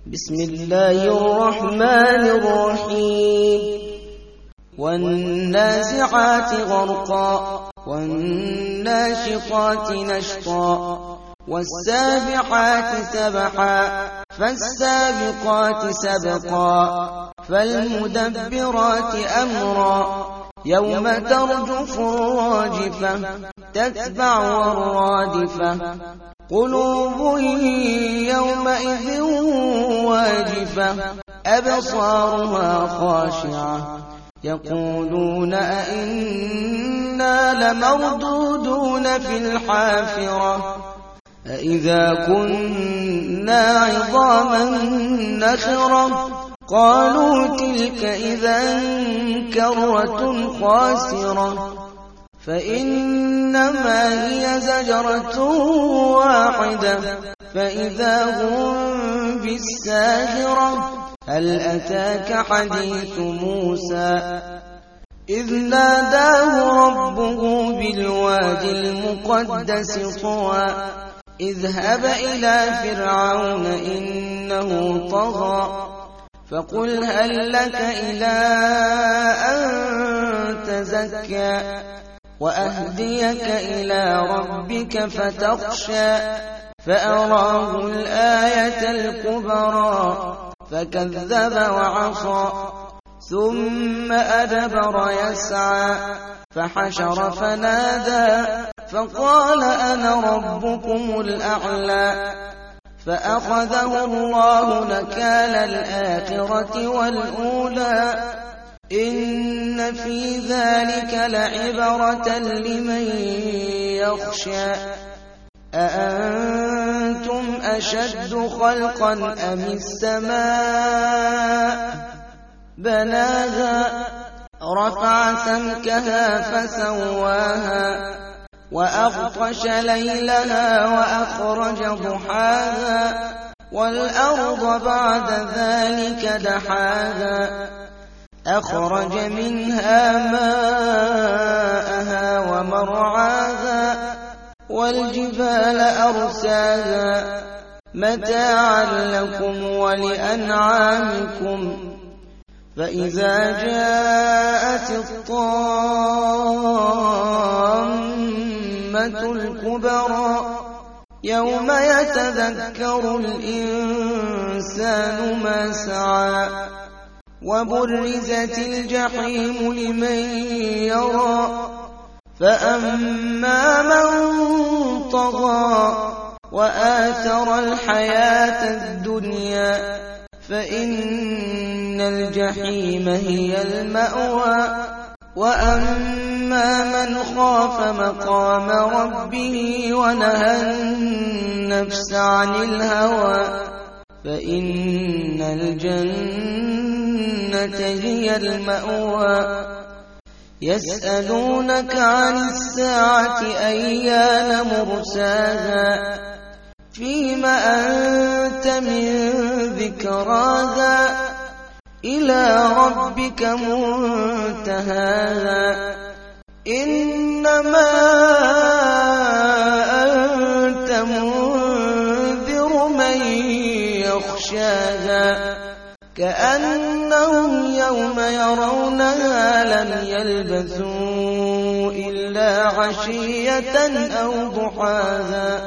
بسم الله الرحمن الرحيم والنازعات غرقا والناشطات نشطا والسابحات سبحا فالسابقات سبقا فالمدبرات أمرا يوم ترجف الراجفة تتبعها الرادفة قلوب يومئذ واجفة أبصارها خاشعة يقولون أئنا لمردودون في الحافرة أئذا كنا عظاما نخرة قالوا تلك إذا كرة خاسرة فإنما هي زجرة واحدة فإذا هم بالساهرة هل أتاك حديث موسى إذ ناداه ربه بالوادي المقدس طوى اذهب إلى فرعون إنه طغى فقل هل لك إلى أن تزكى وأهديك إلى ربك فتخشى فأراه الآية الكبرى فكذب وعصى ثم أدبر يسعى فحشر فنادى فقال أنا ربكم الأعلى فأخذه الله نكال الآخرة والأولى إن في ذلك لعبرة لمن يخشى أأنتم أشد خلقا أم السماء بناها رفع سمكها فسواها وأغطش ليلها وأخرج ضحاها والأرض بعد ذلك دحاها أخرج منها ماءها ومرعاها والجبال أرساها متاعا لكم ولأنعامكم فإذا جاءت الطامة الكبرى يوم يتذكر الإنسان ما سعى وبرزت الجحيم لمن يرى فأما من طغى وآثر الحياة الدنيا فإن الجحيم هي المأوى وأما من خاف مقام ربه ونهى النفس عن الهوى فإن الجنة هي المأوى يسألونك عن الساعة أيان مرساها فيم أنت من ذكراها إلى ربك منتهاها إنما أنت منذر من يخشاها كأنهم يوم يرونها لم يلبثوا إلا عشية أو ضحاها